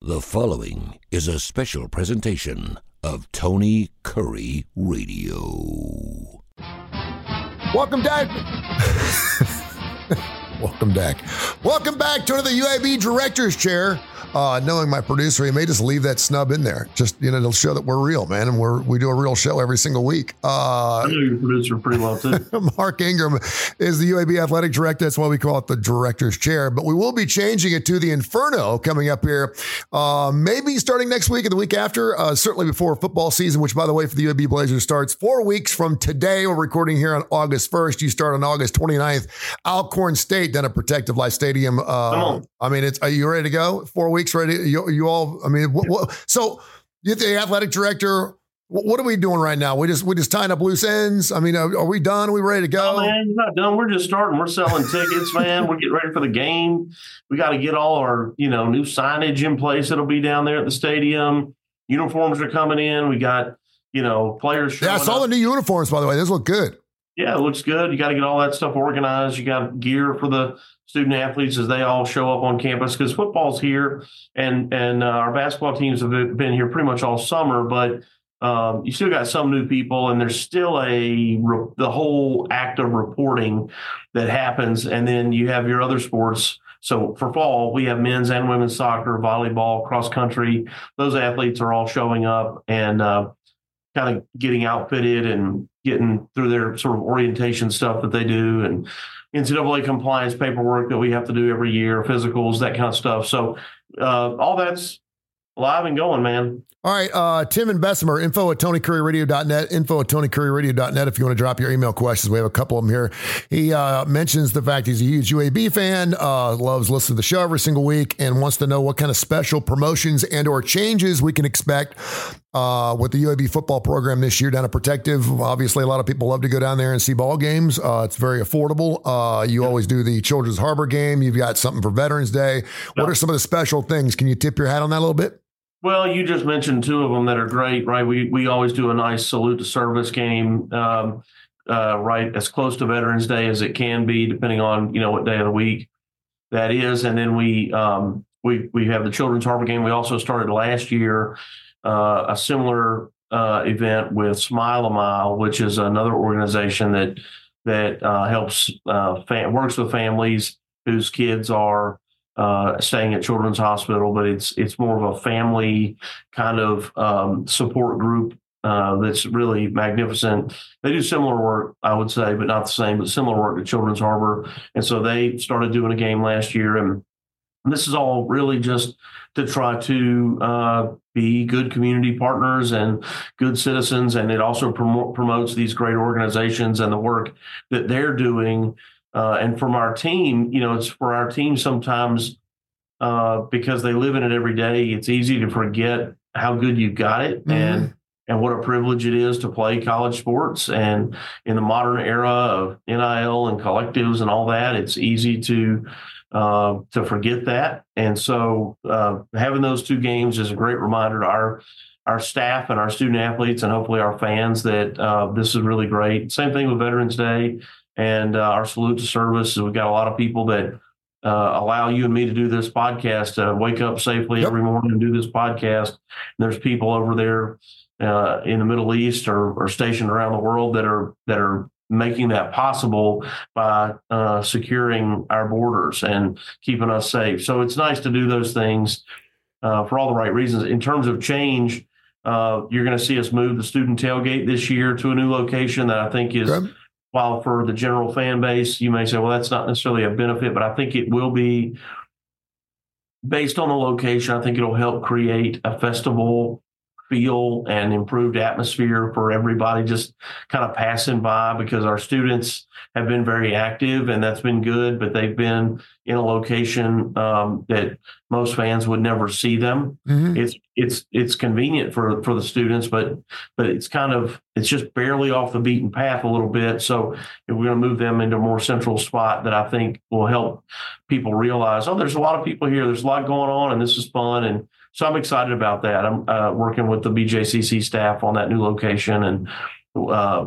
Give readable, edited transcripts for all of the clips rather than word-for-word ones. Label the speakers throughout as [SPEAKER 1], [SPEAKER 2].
[SPEAKER 1] The following is a special presentation of Tony Curry Radio.
[SPEAKER 2] Welcome back. Welcome back to the UAB Director's Chair. Knowing my producer, he may just leave that snub in there. Just, to show that we're real, man. And we do a real show every single week.
[SPEAKER 3] I know your producer pretty well, too.
[SPEAKER 2] Mark Ingram is the UAB Athletic Director. That's why we call it the Director's Chair. But we will be changing it to the Inferno coming up here. Maybe starting next week or the week after. Certainly before football season, which, by the way, for the UAB Blazers starts 4 weeks from today. We're recording here on August 1st. You start on August 29th. Alcorn State down at Protective Life Stadium.
[SPEAKER 3] Come on.
[SPEAKER 2] Are you ready to go? 4 weeks ready? You all, so you're the athletic director. What are we doing right now? We just tying up loose ends. Are we done? Are we ready to go?
[SPEAKER 3] Oh, man, you're not done. We're just starting. We're selling tickets, man. We're getting ready for the game. We got to get all our, new signage in place. That'll be down there at the stadium. Uniforms are coming in. We got, players showing
[SPEAKER 2] up. I saw the new uniforms, by the way. Those look good.
[SPEAKER 3] Yeah, it looks good. You got to get all that stuff organized. You got gear for the student athletes as they all show up on campus because football's here and our basketball teams have been here pretty much all summer, but you still got some new people and there's still the whole act of reporting that happens. And then you have your other sports. So for fall, we have men's and women's soccer, volleyball, cross country. Those athletes are all showing up and kind of getting outfitted and getting through their sort of orientation stuff that they do and NCAA compliance paperwork that we have to do every year, physicals, that kind of stuff. So all that's live and going, man.
[SPEAKER 2] All right, Tim and Bessemer, info@TonyCurryRadio.net, info@TonyCurryRadio.net if you want to drop your email questions. We have a couple of them here. He mentions the fact he's a huge UAB fan, loves listening to the show every single week, and wants to know what kind of special promotions and or changes we can expect with the UAB football program this year down at Protective. Obviously, a lot of people love to go down there and see ball games. It's very affordable. You always do the Children's Harbor game. You've got something for Veterans Day. What are some of the special things? Can you tip your hat on that a little bit?
[SPEAKER 3] Well, you just mentioned two of them that are great, right? We always do a nice salute to service game, right, as close to Veterans Day as it can be, depending on what day of the week that is. And then we have the Children's Harbor game. We also started last year a similar event with Smile a Mile, which is another organization that helps works with families whose kids are staying at Children's Hospital, but it's more of a family kind of support group that's really magnificent. They do similar work, I would say, but not the same, but similar work to Children's Harbor. And so they started doing a game last year. And this is all really just to try to be good community partners and good citizens. And it also promotes these great organizations and the work that they're doing. And from our team, it's for our team sometimes because they live in it every day. It's easy to forget how good you've got it and what a privilege it is to play college sports. And in the modern era of NIL and collectives and all that, it's easy to forget that. And so having those two games is a great reminder to our staff and our student athletes and hopefully our fans that this is really great. Same thing with Veterans Day. And our salute to service. We've got a lot of people that allow you and me to do this podcast, wake up safely every morning and do this podcast. And there's people over there in the Middle East or stationed around the world that are making that possible by securing our borders and keeping us safe. So it's nice to do those things for all the right reasons. In terms of change, you're going to see us move the student tailgate this year to a new location that I think is while for the general fan base, you may say, well, that's not necessarily a benefit, but I think it will be based on the location. I think it'll help create a festival feel and improved atmosphere for everybody just kind of passing by because our students have been very active and that's been good, but they've been in a location that most fans would never see them. It's convenient for the students, but it's just barely off the beaten path a little bit. So if we're going to move them into a more central spot that I think will help people realize, there's a lot of people here. There's a lot going on and this is fun. And so I'm excited about that. I'm working with the BJCC staff on that new location and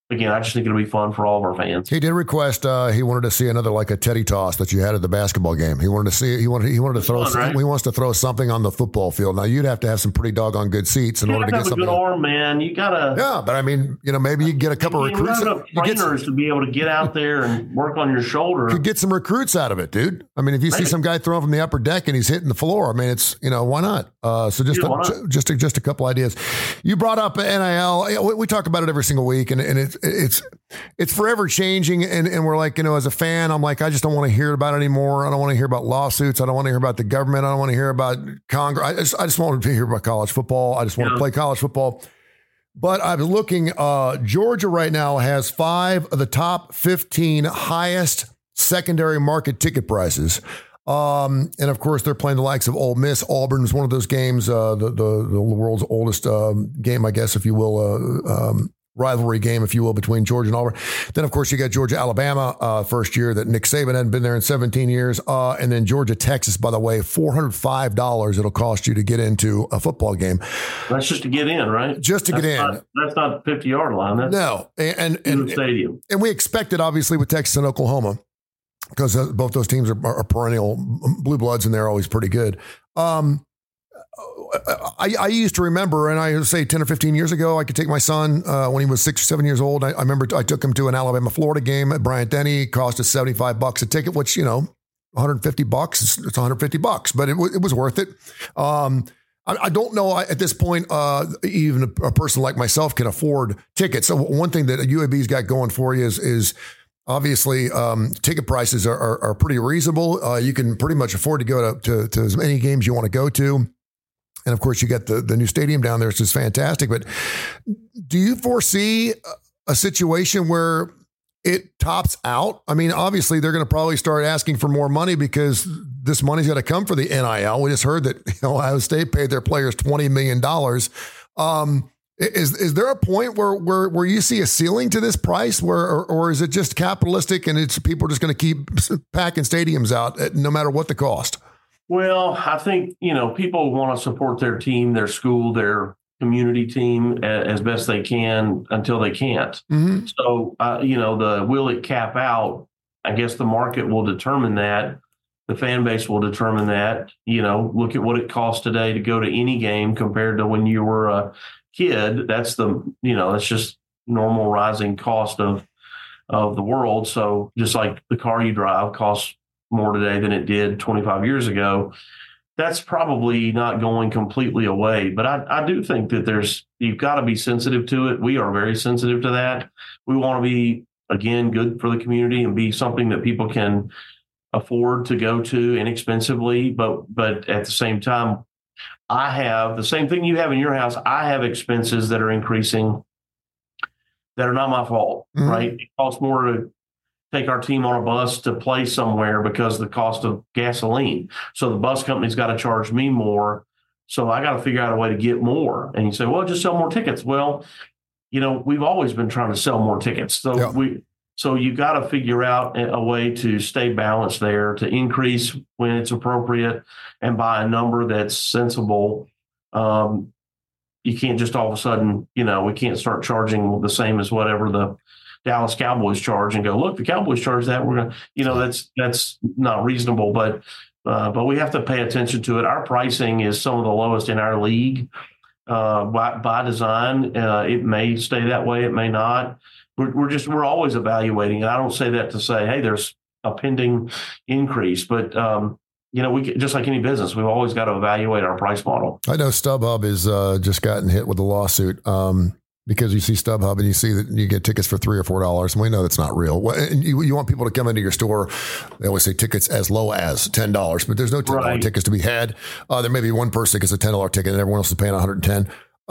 [SPEAKER 3] again, I just think it'll be fun for all of our fans.
[SPEAKER 2] He did request. He wanted to see another like a Teddy toss that you had at the basketball game. He wanted to see. He wanted to throw.
[SPEAKER 3] Fun, right?
[SPEAKER 2] He wants to throw something on the football field. Now you'd have to have some pretty doggone good seats in order to get something.
[SPEAKER 3] Good arm, man. You gotta.
[SPEAKER 2] Yeah, but I mean, maybe you get a couple of recruits.
[SPEAKER 3] Trainers to be able to get out there and work on your shoulder.
[SPEAKER 2] Could get some recruits out of it, dude. I mean, if you see some guy throwing from the upper deck and he's hitting the floor, I mean, it's why not? So just a couple ideas. You brought up NIL. We talk about it every single week, and it's forever changing. And we're like, as a fan, I'm like, I just don't want to hear about it anymore. I don't want to hear about lawsuits. I don't want to hear about the government. I don't want to hear about Congress. I just want to hear about college football. I just want to play college football. But I was looking, Georgia right now has 5 of the top 15 highest secondary market ticket prices. And of course, they're playing the likes of Ole Miss. Auburn is one of those games, the world's oldest game, I guess, if you will, rivalry game, if you will, between Georgia and Auburn. Then, of course, you got Georgia, Alabama, first year that Nick Saban hadn't been there in 17 years. And then Georgia, Texas, by the way, $405 it'll cost you to get into a football game.
[SPEAKER 3] That's just to get in, right?
[SPEAKER 2] Just to get in.
[SPEAKER 3] That's not the 50-yard line.
[SPEAKER 2] No. And
[SPEAKER 3] stadium.
[SPEAKER 2] And we expected, obviously, with Texas and Oklahoma, because both those teams are perennial blue bloods, and they're always pretty good. I used to remember, and I would say 10 or 15 years ago, I could take my son when he was 6 or 7 years old. I remember I took him to an Alabama-Florida game at Bryant-Denny. It cost us $75 a ticket, which, $150. It's $150, but it was worth it. I don't know at this point, even a person like myself can afford tickets. So one thing that UAB's got going for you is obviously, ticket prices are pretty reasonable. You can pretty much afford to go to as many games you want to go to. And of course, you got the new stadium down there, which is fantastic. But do you foresee a situation where it tops out? I mean, obviously, they're going to probably start asking for more money because this money's got to come for the NIL. We just heard that Ohio State paid their players $20 million. Is there a point where you see a ceiling to this price, or is it just capitalistic and it's people are just going to keep packing stadiums out no matter what the cost?
[SPEAKER 3] Well, I think, people want to support their team, their school, their community team as best they can until they can't. Mm-hmm. So, will it cap out? I guess the market will determine that. The fan base will determine that. Look at what it costs today to go to any game compared to when you were a kid. That's that's just normal rising cost of the world. So just like the car you drive costs more today than it did 25 years ago, that's probably not going completely away. But I do think that you've got to be sensitive to it. We are very sensitive to that. We want to be, again, good for the community and be something that people can afford to go to inexpensively. But at the same time, I have the same thing you have in your house. I have expenses that are increasing that are not my fault, mm-hmm. right? It costs more to take our team on a bus to play somewhere because of the cost of gasoline. So the bus company's got to charge me more. So I got to figure out a way to get more. And you say, well, just sell more tickets. Well, we've always been trying to sell more tickets. So So you got to figure out a way to stay balanced there, to increase when it's appropriate and by a number that's sensible. You can't just all of a sudden, we can't start charging the same as whatever the Dallas Cowboys charge and go, look, the Cowboys charge that. We're going to, that's not reasonable, but we have to pay attention to it. Our pricing is some of the lowest in our league by design. It may stay that way. It may not. We're always evaluating. And I don't say that to say, hey, there's a pending increase, but we just like any business, we've always got to evaluate our price model.
[SPEAKER 2] I know StubHub is just gotten hit with a lawsuit. Because you see StubHub and you see that you get tickets for $3 or $4, and we know that's not real. And you want people to come into your store. They always say tickets as low as $10, but there's no $10 tickets to be had. There may be one person gets a $10 ticket, and everyone else is paying $110.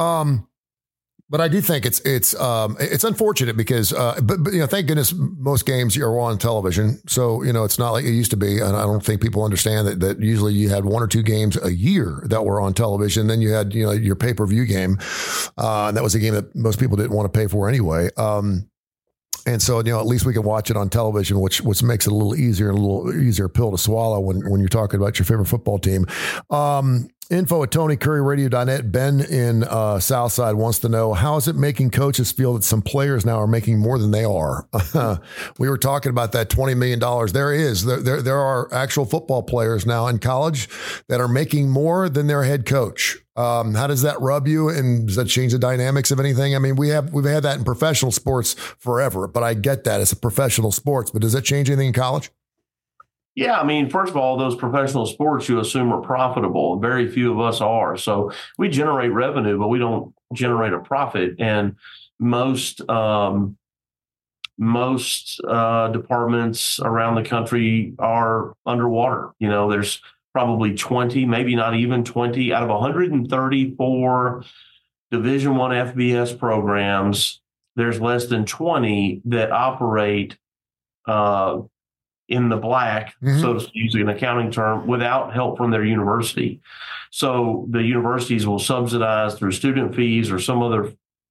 [SPEAKER 2] But I do think it's unfortunate because, but thank goodness most games are on television. So, it's not like it used to be. And I don't think people understand that usually you had 1 or 2 games a year that were on television. Then you had, your pay-per-view game. And that was a game that most people didn't want to pay for anyway. And so, at least we can watch it on television, which makes it a little easier pill to swallow when you're talking about your favorite football team. Info at TonyCurryRadio.net. Ben in Southside wants to know, how is it making coaches feel that some players now are making more than they are? We were talking about that $20 million. There are actual football players now in college that are making more than their head coach. How does that rub you, and does that change the dynamics of anything? I mean, we've had that in professional sports forever, but I get that it's a professional sports. But does that change anything in college?
[SPEAKER 3] Yeah, I mean, first of all, those professional sports you assume are profitable. Very few of us are. So we generate revenue, but we don't generate a profit. And most departments around the country are underwater. There's probably 20, maybe not even 20 out of 134 Division I FBS programs. There's less than 20 that operate in the black, so to use an accounting term, without help from their university. So the universities will subsidize through student fees or some other,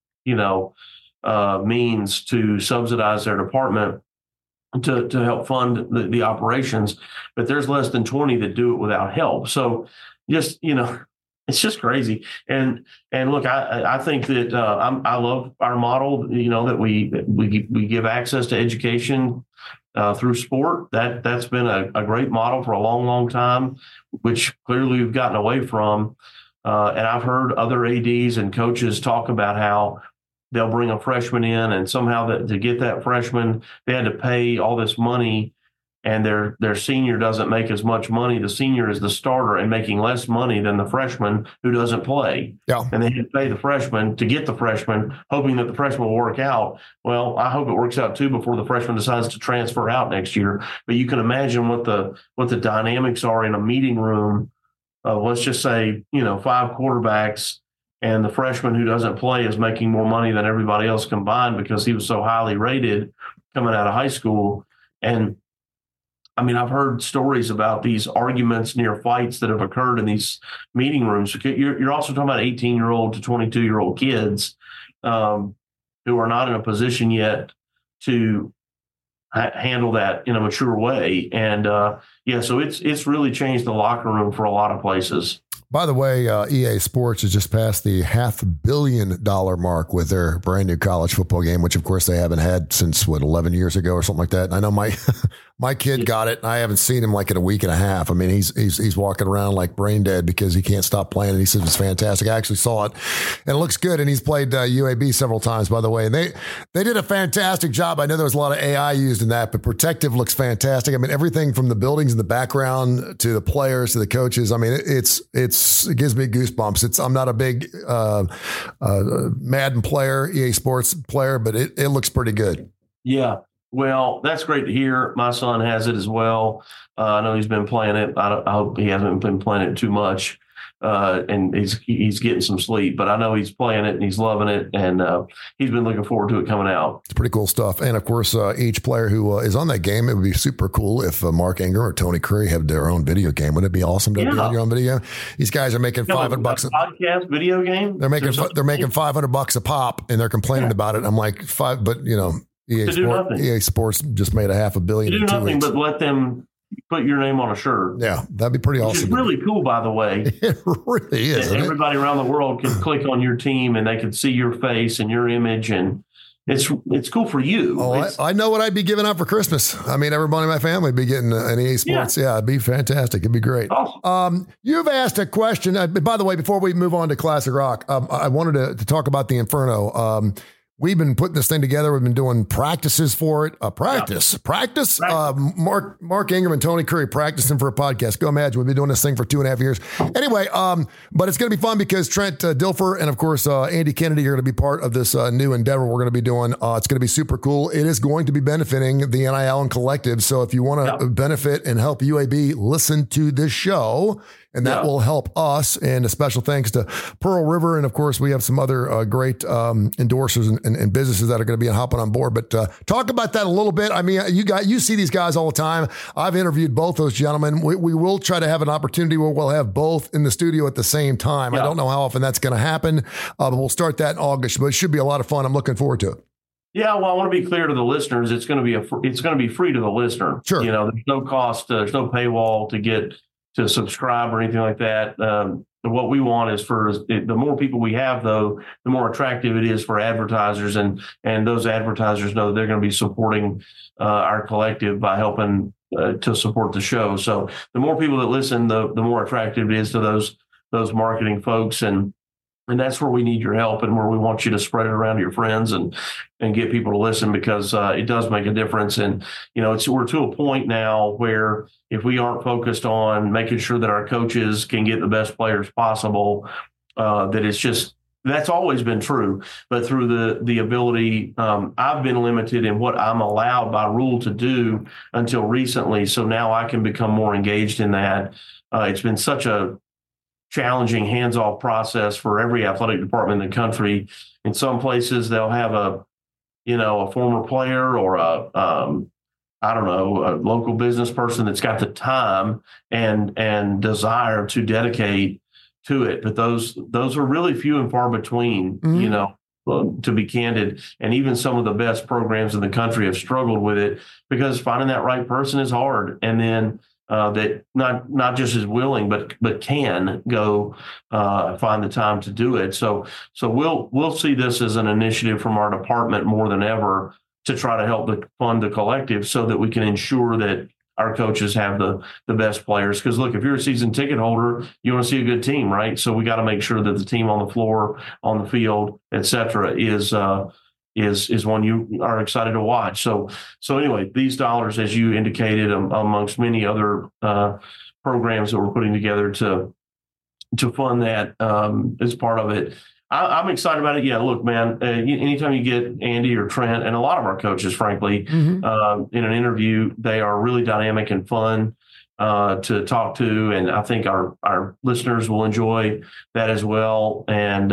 [SPEAKER 3] means to subsidize their department to help fund the operations. But there's less than 20 that do it without help. So just, it's just crazy. And look, I think that I love our model, that we give access to education through sport. That's been a great model for a long, long time, which clearly we've gotten away from. And I've heard other ADs and coaches talk about how they'll bring a freshman in, and somehow to get that freshman, they had to pay all this money, and their senior doesn't make as much money. The senior is the starter and making less money than the freshman who doesn't play.
[SPEAKER 2] Yeah.
[SPEAKER 3] And they had to pay the freshman to get the freshman, hoping that the freshman will work out. Well, I hope it works out too before the freshman decides to transfer out next year. But you can imagine what the dynamics are in a meeting room of, let's just say, 5 quarterbacks, and the freshman who doesn't play is making more money than everybody else combined because he was so highly rated coming out of high school. And I mean, I've heard stories about these arguments, near fights that have occurred in these meeting rooms. You're also talking about 18-year-old to 22-year-old kids who are not in a position yet to handle that in a mature way. And so it's really changed the locker room for a lot of places.
[SPEAKER 2] By the way, EA Sports has just passed the $500 million mark with their brand new college football game, which of course they haven't had since 11 years ago or something like that. And I know my kid got it, and I haven't seen him like in a week and a half. I mean, he's walking around like brain dead because he can't stop playing, and he says it's fantastic. I actually saw it, and it looks good. And he's played UAB several times, by the way. And they did a fantastic job. I know there was a lot of AI used in that, but Protective looks fantastic. I mean, everything from the buildings in the background to the players to the coaches. I mean, it gives me goosebumps. I'm not a big Madden player, EA Sports player, but it looks pretty good.
[SPEAKER 3] Yeah. Well, that's great to hear. My son has it as well. I know he's been playing it. I hope he hasn't been playing it too much, and he's getting some sleep. But I know he's playing it and he's loving it, and he's been looking forward to it coming out.
[SPEAKER 2] It's pretty cool stuff. And of course, each player who is on that game, it would be super cool if Mark Ingram or Tony Curry have their own video game. Wouldn't it be awesome to be on your own video? These guys are making $500 a
[SPEAKER 3] podcast video game.
[SPEAKER 2] They're making $500 a pop, and they're complaining about it. I'm like, EA Sports just made $500 million.
[SPEAKER 3] To do nothing but let them put your name on a shirt.
[SPEAKER 2] Yeah, that'd be pretty awesome.
[SPEAKER 3] It's really cool, by the way.
[SPEAKER 2] It really is.
[SPEAKER 3] Everybody around the world can click on your team, and they can see your face and your image, and it's cool for you.
[SPEAKER 2] Oh, I know what I'd be giving out for Christmas. I mean, everybody in my family would be getting an EA Sports. Yeah, it'd be fantastic. It'd be great.
[SPEAKER 3] Awesome.
[SPEAKER 2] You've asked a question. By the way, before we move on to Classic Rock, I wanted to talk about the Inferno. We've been putting this thing together. We've been doing practices for it. Practice. Mark Ingram and Tony Curry practicing for a podcast. Go imagine. We've been doing this thing for 2.5 years. Anyway, but it's going to be fun because Trent Dilfer and, of course, Andy Kennedy are going to be part of this new endeavor we're going to be doing. It's going to be super cool. It is going to be benefiting the NIL and Collective. So if you want to benefit and help UAB, listen to this show. And that will help us. And a special thanks to Pearl River. And of course, we have some other great endorsers and businesses that are going to be hopping on board. But talk about that a little bit. I mean, you see these guys all the time. I've interviewed both those gentlemen. We will try to have an opportunity where we'll have both in the studio at the same time. I don't know how often that's going to happen, but we'll start that in August. But it should be a lot of fun. I'm looking forward to it.
[SPEAKER 3] Yeah, well, I want to be clear to the listeners. It's going to be free to the listener.
[SPEAKER 2] Sure.
[SPEAKER 3] There's no cost. There's no paywall to subscribe or anything like that. What we want is the more people we have, though, the more attractive it is for advertisers, and those advertisers know that they're going to be supporting our collective by helping to support the show. So the more people that listen, the more attractive it is to those marketing folks, and that's where we need your help, and where we want you to spread it around to your friends and get people to listen, because it does make a difference. And, we're to a point now where if we aren't focused on making sure that our coaches can get the best players possible, that's always been true. But through the ability, I've been limited in what I'm allowed by rule to do until recently. So now I can become more engaged in that. It's been such a challenging hands-off process for every athletic department in the country. In some places, they'll have a former player or a local business person that's got the time and desire to dedicate to it. But those are really few and far between, to be candid. And even some of the best programs in the country have struggled with it, because finding that right person is hard. And then that not just is willing, but can go find the time to do it. So we'll see this as an initiative from our department more than ever to try to help fund the collective, so that we can ensure that our coaches have the best players. Because look, if you're a season ticket holder, you want to see a good team, right? So we got to make sure that the team on the floor, on the field, et cetera, is one you are excited to watch. So anyway, these dollars, as you indicated, amongst many other programs that we're putting together to fund that, is part of it. I'm excited about it. Yeah, look, man, anytime you get Andy or Trent, and a lot of our coaches, frankly, in an interview, they are really dynamic and fun to talk to. And I think our listeners will enjoy that as well. And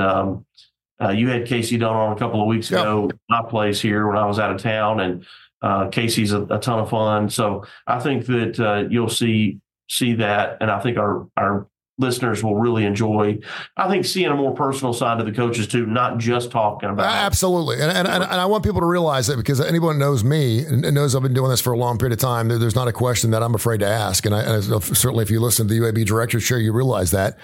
[SPEAKER 3] you had Casey Dunn on a couple of weeks ago at my place here when I was out of town, and Casey's a ton of fun. So I think that you'll see that, and I think our listeners will really enjoy, I think, seeing a more personal side of the coaches too, not just talking about it.
[SPEAKER 2] Absolutely. And I want people to realize that, because anyone knows me and knows I've been doing this for a long period of time, there's not a question that I'm afraid to ask. And certainly if you listen to the UAB Director's Chair, you realize that.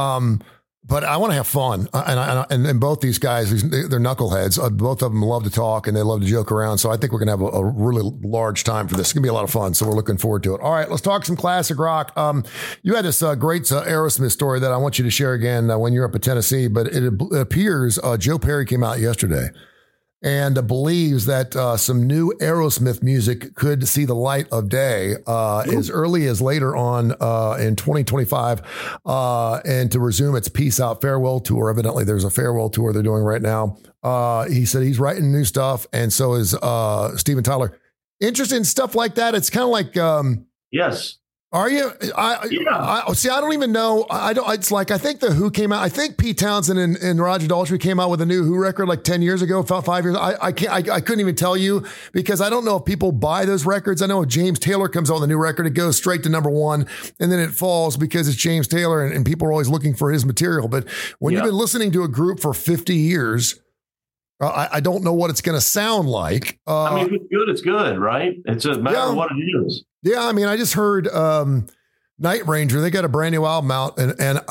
[SPEAKER 2] But I want to have fun, and both these guys, they're knuckleheads. Both of them love to talk and they love to joke around. So I think we're going to have a really large time for this. It's going to be a lot of fun. So we're looking forward to it. All right, let's talk some classic rock. You had this great Aerosmith story that I want you to share again when you're up at Tennessee. But it appears Joe Perry came out yesterday and believes that some new Aerosmith music could see the light of day as early as later on in 2025 and to resume its Peace Out farewell tour. Evidently, there's a farewell tour they're doing right now. He said he's writing new stuff, and so is Steven Tyler. Interested in stuff like that? It's kind of like...
[SPEAKER 3] Yes.
[SPEAKER 2] Are you? I don't even know. I don't. It's like, I think the Who came out. I think Pete Townsend and Roger Daltrey came out with a new Who record like 10 years ago, 5 years. I couldn't even tell you, because I don't know if people buy those records. I know if James Taylor comes out with a new record, it goes straight to number one, and then it falls because it's James Taylor, and people are always looking for his material. But when you've been listening to a group for 50 years, I don't know what it's going to sound like.
[SPEAKER 3] I mean, if it's good, it's good, right? It's a matter of what it is.
[SPEAKER 2] Yeah, I mean, I just heard Night Ranger. They got a brand new album out, and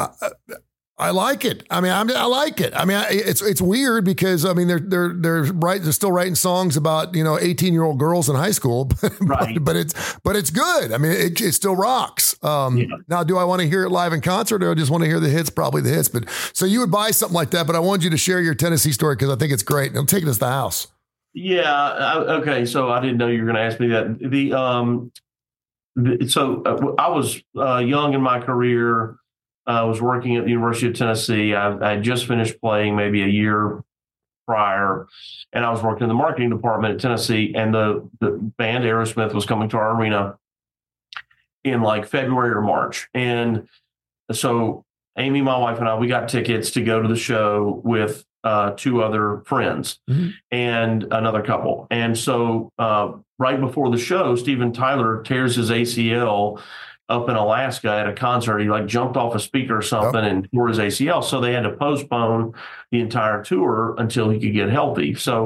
[SPEAKER 2] I like it. I mean, I like it. I mean, it's weird because I mean they're still writing songs about 18-year-old girls in high school, but it's good. I mean, it still rocks. Now, do I want to hear it live in concert, or I just want to hear the hits? Probably the hits. But so you would buy something like that. But I wanted you to share your Tennessee story because I think it's great. It'll take it to the house.
[SPEAKER 3] Yeah. Okay. So I didn't know you were going to ask me that. I was young in my career. I was working at the University of Tennessee. I had just finished playing maybe a year prior, and I was working in the marketing department at Tennessee, and the band Aerosmith was coming to our arena in like February or March. And so Amy, my wife, and I, we got tickets to go to the show with two other friends and another couple. And so right before the show, Steven Tyler tears his ACL up in Alaska at a concert. He like jumped off a speaker or something and tore his ACL. So they had to postpone the entire tour until he could get healthy. So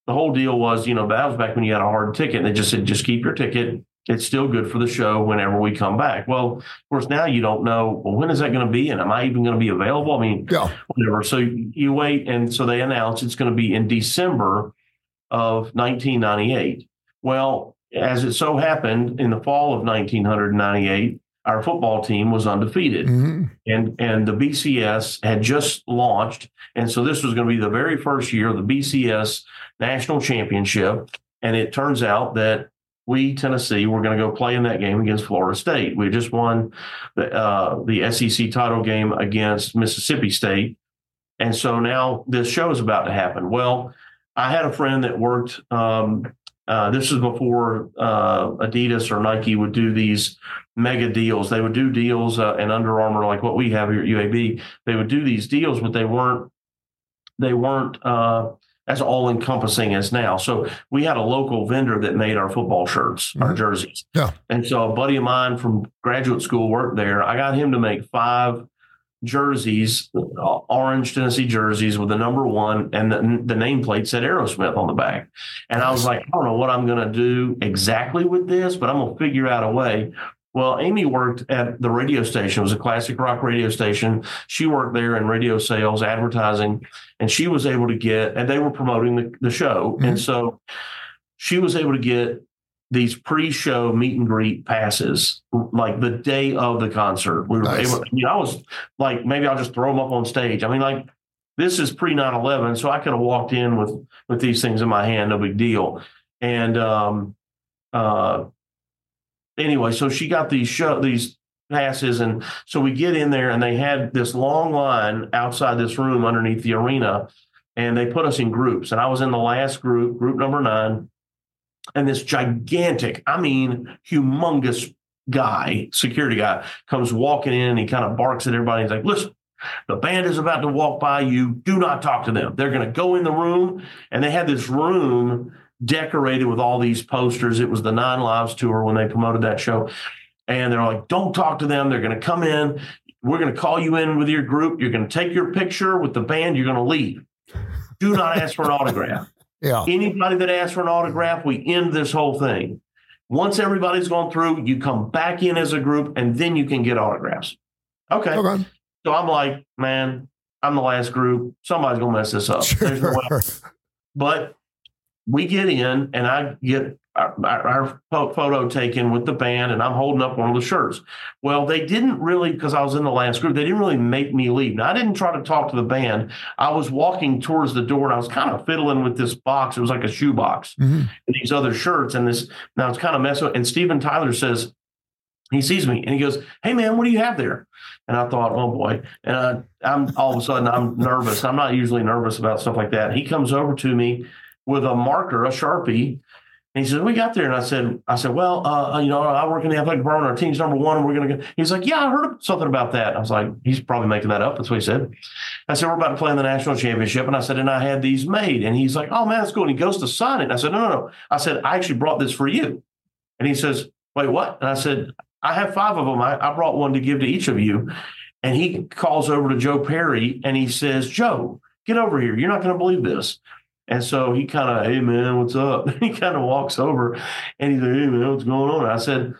[SPEAKER 3] the whole deal was, that was back when you had a hard ticket, and they just said, just keep your ticket. It's still good for the show whenever we come back. Well, of course, now you don't know, well, when is that going to be? And am I even going to be available? I mean, whatever. So you wait. And so they announce it's going to be in December of 1998. Well, as it so happened, in the fall of 1998, our football team was undefeated. Mm-hmm. And the BCS had just launched. And so this was going to be the very first year of the BCS National Championship. And it turns out that we, Tennessee, were going to go play in that game against Florida State. We just won the SEC title game against Mississippi State. And so now this show is about to happen. Well, I had a friend that worked, this was before Adidas or Nike would do these mega deals. They would do deals and Under Armour, like what we have here at UAB, they would do these deals, but they weren't as all-encompassing as now. So we had a local vendor that made our football shirts, our jerseys. Yeah. And so a buddy of mine from graduate school worked there. I got him to make 5 jerseys, orange Tennessee jerseys with the number 1, and the nameplate said Aerosmith on the back. And I was like, I don't know what I'm going to do exactly with this, but I'm going to figure out a way. Well, Amy worked at the radio station. It was a classic rock radio station. She worked there in radio sales, advertising, and she was able to get, and they were promoting the show. Mm-hmm. And so she was able to get these pre-show meet and greet passes, like the day of the concert. We were able, I was like, maybe I'll just throw them up on stage. I mean, like, this is pre 9/11, so I could have walked in with these things in my hand, no big deal. And, anyway, so she got these passes, and so we get in there, and they had this long line outside this room underneath the arena, and they put us in groups. And I was in the last group number 9, and this gigantic, I mean, humongous guy, security guy, comes walking in, and he kind of barks at everybody. He's like, listen, the band is about to walk by you. Do not talk to them. They're going to go in the room, and they had this room decorated with all these posters. It was the 9 Lives tour when they promoted that show. And they're like, don't talk to them. They're going to come in. We're going to call you in with your group. You're going to take your picture with the band. You're going to leave. Do not ask for an autograph. Yeah. Anybody that asks for an autograph, we end this whole thing. Once everybody's gone through, you come back in as a group, and then you can get autographs. Okay. So I'm like, man, I'm the last group. Somebody's going to mess this up. Sure. There's no way. But we get in, and I get our photo taken with the band, and I'm holding up one of the shirts. Well, they didn't really, because I was in the last group, they didn't really make me leave. Now, I didn't try to talk to the band. I was walking towards the door, and I was kind of fiddling with this box. It was like a shoe box, and these other shirts, and this. Now it's kind of messing with. And Steven Tyler says, he sees me, and he goes, "Hey, man, what do you have there?" And I thought, oh boy. And I'm all of a sudden I'm nervous. I'm not usually nervous about stuff like that. He comes over to me with a marker, a Sharpie. And he said, we got there. And I said, well, I work in the athletic department. Our team's number 1, and we're going to go. He's like, yeah, I heard something about that. I was like, he's probably making that up. That's what he said. I said, we're about to play in the national championship. And I said, and I had these made. And he's like, oh, man, that's cool. And he goes to sign it. And I said, no. I said, I actually brought this for you. And he says, wait, what? And I said, I have 5 of them. I brought one to give to each of you. And he calls over to Joe Perry, and he says, Joe, get over here. You're not going to believe this. And so he kind of, hey, man, what's up? He kind of walks over, and he's like, hey, man, what's going on? And I said,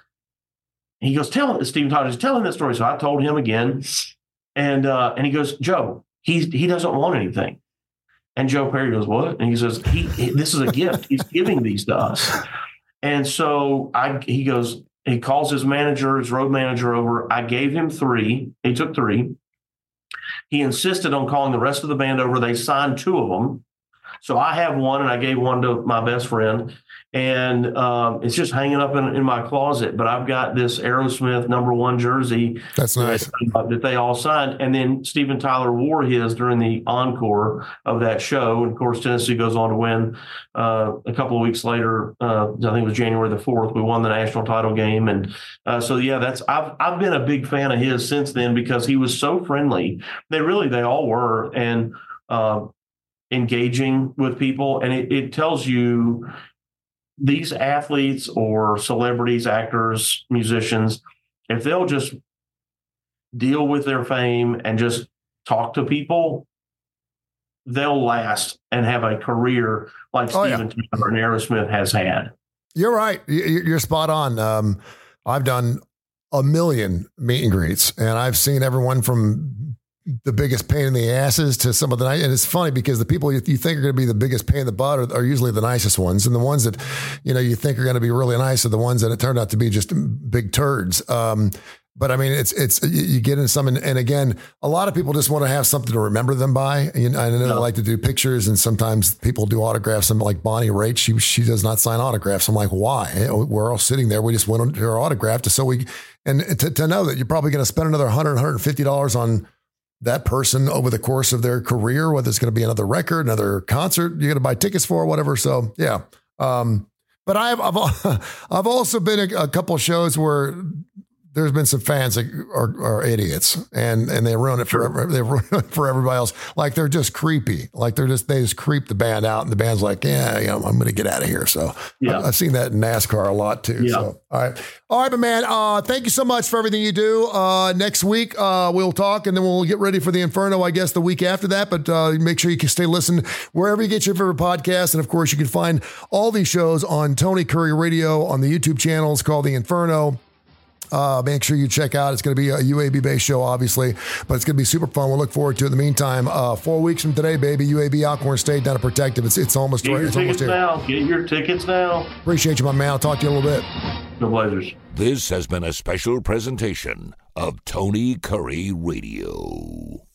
[SPEAKER 3] he goes, Steven Tyler's telling that story. So I told him again. And he goes, Joe, he doesn't want anything. And Joe Perry goes, what? And he says, this is a gift. He's giving these to us. And so he goes, he calls his road manager over. I gave him 3. He took 3. He insisted on calling the rest of the band over. They signed 2 of them. So I have one, and I gave one to my best friend, and it's just hanging up in my closet. But I've got this Aerosmith number 1 jersey. That's nice. That they all signed. And then Steven Tyler wore his during the encore of that show. And of course, Tennessee goes on to win a couple of weeks later. I think it was January the 4th. We won the national title game. And so, yeah, I've been a big fan of his since then, because he was so friendly. They all were. And engaging with people. And it tells you these athletes or celebrities, actors, musicians, if they'll just deal with their fame and just talk to people, they'll last and have a career like Steven Tyler and Aerosmith has had.
[SPEAKER 2] You're right. You're spot on. I've done a million meet and greets, and I've seen everyone from the biggest pain in the asses to some of the nice. And it's funny because the people you think are going to be the biggest pain in the butt are usually the nicest ones. And the ones that, you think are going to be really nice are the ones that it turned out to be just big turds. But I mean, it's you get in some, and again, a lot of people just want to have something to remember them by. I know they like to do pictures, and sometimes people do autographs. And like Bonnie Raitt, she does not sign autographs. I'm like, why? We're all sitting there. We just went to her autograph to know that you're probably going to spend another $100, $150 on that person over the course of their career, whether it's going to be another record, another concert you're going to buy tickets for, or whatever. So yeah. But I've also been a couple of shows where there's been some fans that are idiots and they ruin it for they ruin it for everybody else. Like they're just creepy. Like they just creep the band out, and the band's like, I'm going to get out of here. So I've seen that in NASCAR a lot too. Yeah. So all right, but man, thank you so much for everything you do. Next week we'll talk, and then we'll get ready for the Inferno, I guess, the week after that. But make sure you can stay listening wherever you get your favorite podcast, and of course you can find all these shows on Tony Curry Radio on the YouTube channel. It's called the Inferno. Make sure you check out. It's going to be a UAB-based show, obviously, but it's going to be super fun. We'll look forward to it. In the meantime, 4 weeks from today, baby, UAB Alcorn State down at Protective. It's almost
[SPEAKER 3] right.
[SPEAKER 2] It's almost here.
[SPEAKER 3] Get your tickets now.
[SPEAKER 2] Appreciate you, my man. I'll talk to you in a little bit.
[SPEAKER 3] No pleasures.
[SPEAKER 1] This has been a special presentation of Tony Curry Radio.